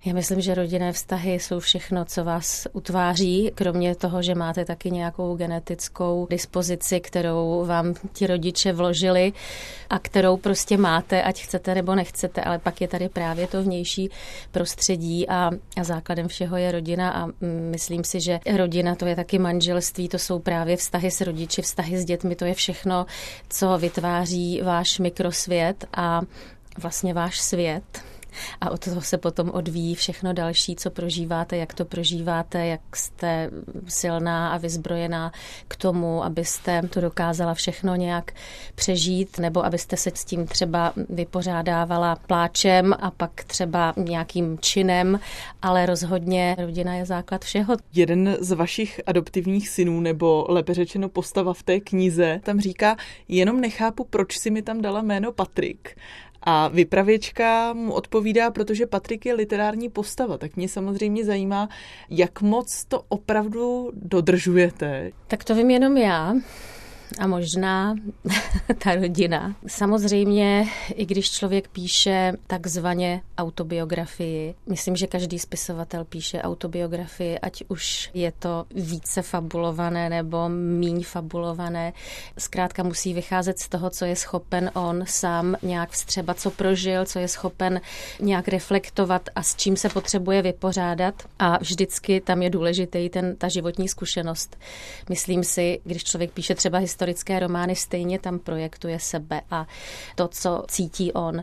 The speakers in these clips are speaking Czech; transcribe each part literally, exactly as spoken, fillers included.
Já myslím, že rodinné vztahy jsou všechno, co vás utváří, kromě toho, že máte taky nějakou genetickou dispozici, kterou vám ti rodiče vložili a kterou prostě máte, ať chcete nebo nechcete, ale pak je tady právě to vnější prostředí a, a základem všeho je rodina a myslím si, že rodina to je taky manželství, to jsou právě vztahy s rodiči, vztahy s dětmi, to je všechno, co vytváří váš mikrosvět a vlastně váš svět. A od toho se potom odvíjí všechno další, co prožíváte, jak to prožíváte, jak jste silná a vyzbrojená k tomu, abyste to dokázala všechno nějak přežít, nebo abyste se s tím třeba vypořádávala pláčem a pak třeba nějakým činem, ale rozhodně rodina je základ všeho. Jeden z vašich adoptivních synů, nebo lépe řečeno postava v té knize, tam říká, jenom nechápu, proč si mi tam dala jméno Patrik. A vypravěčka mu odpovídá, protože Patrik je literární postava, tak mě samozřejmě zajímá, jak moc to opravdu dodržujete. Tak to vím jenom já. A možná ta rodina. Samozřejmě, i když člověk píše takzvaně autobiografii, myslím, že každý spisovatel píše autobiografii, ať už je to více fabulované nebo míň fabulované. Zkrátka musí vycházet z toho, co je schopen on sám nějak vstřebat, co prožil, co je schopen nějak reflektovat a s čím se potřebuje vypořádat. A vždycky tam je důležitý ten, ta životní zkušenost. Myslím si, když člověk píše třeba historické romány, stejně tam projektuje sebe a to, co cítí on.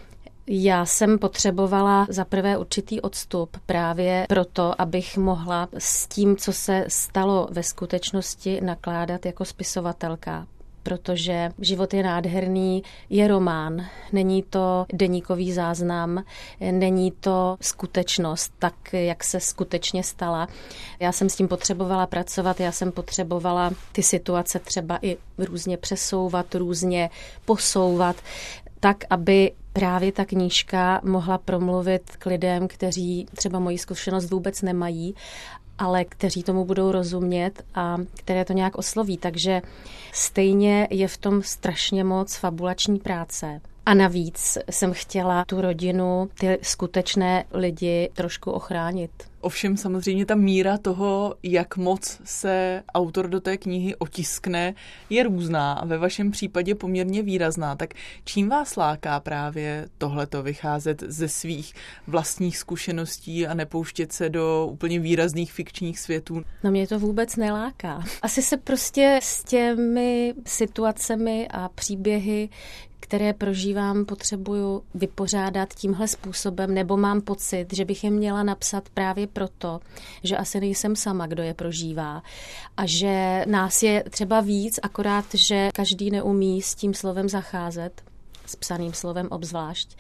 Já jsem potřebovala za prvé určitý odstup právě proto, abych mohla s tím, co se stalo ve skutečnosti, nakládat jako spisovatelka. Protože život je nádherný, je román, není to deníkový záznam, není to skutečnost, tak jak se skutečně stala. Já jsem s tím potřebovala pracovat, já jsem potřebovala ty situace třeba i různě přesouvat, různě posouvat, tak, aby právě ta knížka mohla promluvit k lidem, kteří třeba moji zkušenost vůbec nemají, ale kteří tomu budou rozumět a které to nějak osloví. Takže stejně je v tom strašně moc fabulační práce. A navíc jsem chtěla tu rodinu, ty skutečné lidi trošku ochránit. Ovšem samozřejmě ta míra toho, jak moc se autor do té knihy otiskne, je různá a ve vašem případě poměrně výrazná. Tak čím vás láká právě tohleto vycházet ze svých vlastních zkušeností a nepouštět se do úplně výrazných fikčních světů? No mě to vůbec neláká. Asi se prostě s těmi situacemi a příběhy, které prožívám, potřebuju vypořádat tímhle způsobem, nebo mám pocit, že bych je měla napsat právě proto, že asi nejsem sama, kdo je prožívá. A že nás je třeba víc, akorát, že každý neumí s tím slovem zacházet, s psaným slovem obzvlášť.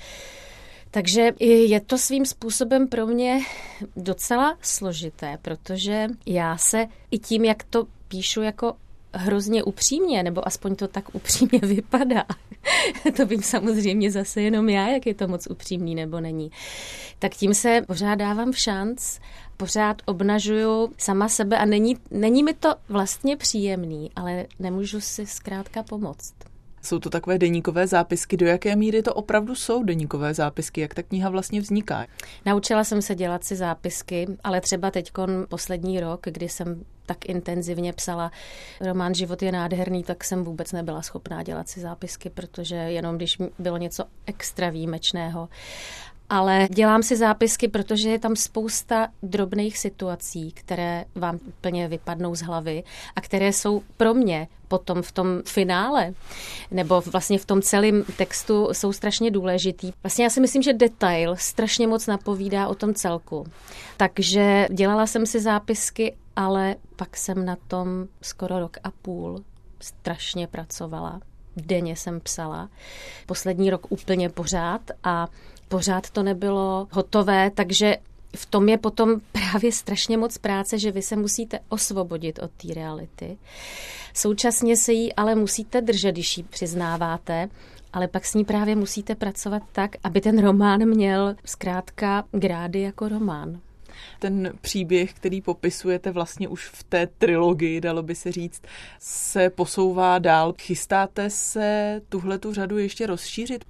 Takže je to svým způsobem pro mě docela složité, protože já se i tím, jak to píšu jako hrozně upřímně, nebo aspoň to tak upřímně vypadá. To vím samozřejmě zase jenom já, jak je to moc upřímný nebo není. Tak tím se pořád dávám šanc, pořád obnažuju sama sebe a není, není mi to vlastně příjemný, ale nemůžu si zkrátka pomoct. Jsou to takové deníkové zápisky, do jaké míry to opravdu jsou deníkové zápisky, jak ta kniha vlastně vzniká? Naučila jsem se dělat si zápisky, ale třeba teďkon poslední rok, kdy jsem tak intenzivně psala román Život je nádherný, tak jsem vůbec nebyla schopná dělat si zápisky, protože jenom když bylo něco extra výjimečného. Ale dělám si zápisky, protože je tam spousta drobných situací, které vám úplně vypadnou z hlavy a které jsou pro mě potom v tom finále nebo vlastně v tom celém textu jsou strašně důležitý. Vlastně já si myslím, že detail strašně moc napovídá o tom celku. Takže dělala jsem si zápisky, ale pak jsem na tom skoro rok a půl strašně pracovala. Denně jsem psala. Poslední rok úplně pořád a pořád to nebylo hotové, takže v tom je potom právě strašně moc práce, že vy se musíte osvobodit od té reality. Současně se jí ale musíte držet, když ji přiznáváte, ale pak s ní právě musíte pracovat tak, aby ten román měl zkrátka grády jako román. Ten příběh, který popisujete vlastně už v té trilogii, dalo by se říct, se posouvá dál. Chystáte se tuhletu řadu ještě rozšířit?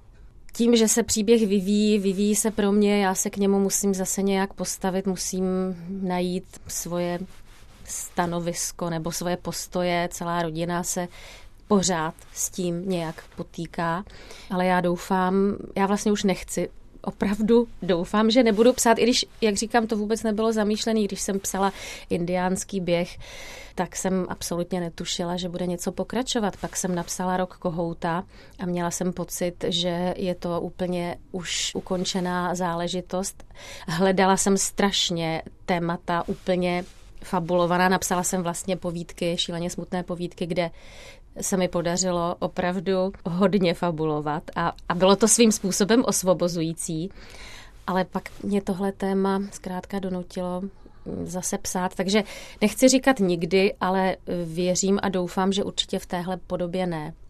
tím, že se příběh vyvíjí, vyvíjí se pro mě, já se k němu musím zase nějak postavit, musím najít svoje stanovisko nebo svoje postoje, celá rodina se pořád s tím nějak potýká, ale já doufám, já vlastně už nechci, opravdu doufám, že nebudu psát, i když, jak říkám, to vůbec nebylo zamýšlené, když jsem psala indiánský běh, tak jsem absolutně netušila, že bude něco pokračovat. Pak jsem napsala Rok kohouta a měla jsem pocit, že je to úplně už ukončená záležitost. Hledala jsem strašně témata úplně fabulovaná. Napsala jsem vlastně povídky, šíleně smutné povídky, kde se mi podařilo opravdu hodně fabulovat a, a bylo to svým způsobem osvobozující, ale pak mě tohle téma zkrátka donutilo zase psát, takže nechci říkat nikdy, ale věřím a doufám, že určitě v téhle podobě ne.